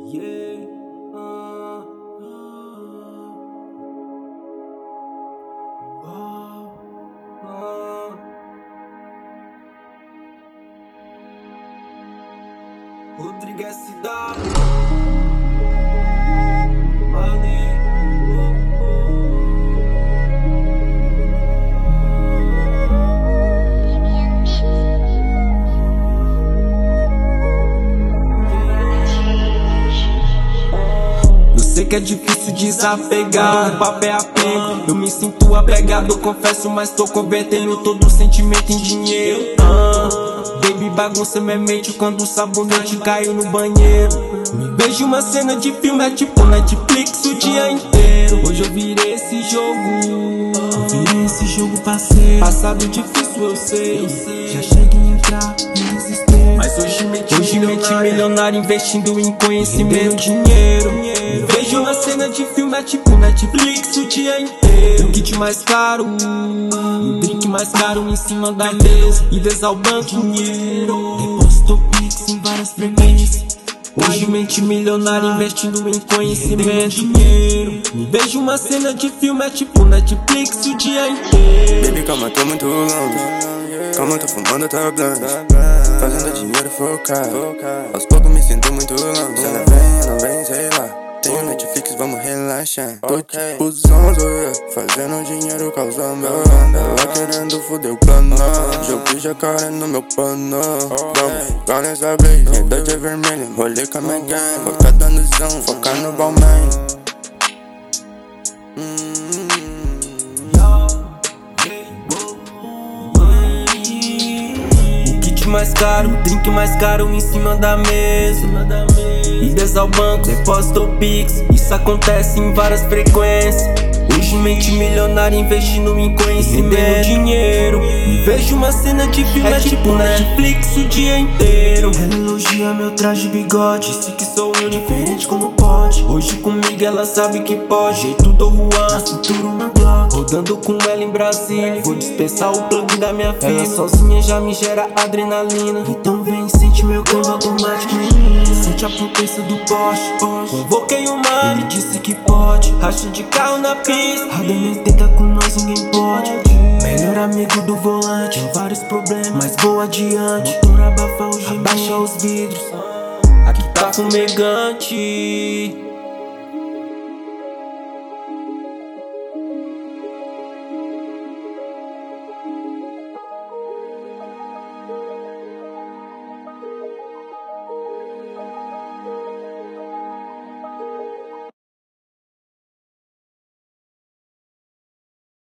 Yeah. Rodrigo SW Mane. Eu sei que é difícil desapegar, no papel apego. Eu me sinto apegado, confesso, mas tô convertendo todo o sentimento em dinheiro. Baby, bagunça minha mente quando o sabonete caiu no banheiro. Me vejo uma cena de filme, é tipo Netflix o dia inteiro. Hoje eu virei esse jogo, parceiro. Passado difícil eu sei, já cheguei a entrar em desespero. Mas hoje mente milionário investindo em conhecimento, dinheiro. Me vejo uma cena de filme, é tipo Netflix o dia inteiro. O kit mais caro, o drink mais caro em cima da mesa. Idas ao banco, dinheiro. Depositou Pix em várias frequências. Hoje mente milionário investindo em conhecimento, dinheiro. Me vejo uma cena de filme, é tipo Netflix o dia inteiro. Baby, calma, tô muito longe. Calma, tô fumando, tá blunt. Fazendo dinheiro focado. Aos poucos me sinto muito longe. Se ela vem, não vem, sei lá. Tenho Netflix, vamos relaxar. Tô tipo zonzo, fazendo dinheiro, causando. Ela querendo foder o plano. Joguei jacaré no meu pano. Vamos, lá nessa vez, redade é vermelha. Rolê com a minha gang, focada no zão, focar no Balmain. O kit mais caro, o drink mais caro em cima da mesa. Idas ao banco, depósito Pix. Isso acontece em várias frequências. Hoje mente milionário investindo em conhecimento, dinheiro. Me vejo uma cena de filme, é tipo Netflix o dia inteiro. Ela elogia meu traje e bigode, disse que sou único, diferente como pode. Hoje comigo ela sabe que pode. Jeito do Juan, na cintura uma Glock. Rodando com ela em Brasília, vou dispensar o plug da minha filha. Ela sozinha já me gera adrenalina. Então vem, sente meu câmbio automático em mim. Sente a potência do Porsche. Convoquei o mano, ele disse que pode. Racha de carro na pista, Radamés tenta com nós, ninguém pode. Melhor amigo do volante, tem vários problemas, mas vou adiante. Motor abafa o gemido, abaixa os vidros. Aqui tá fumegante.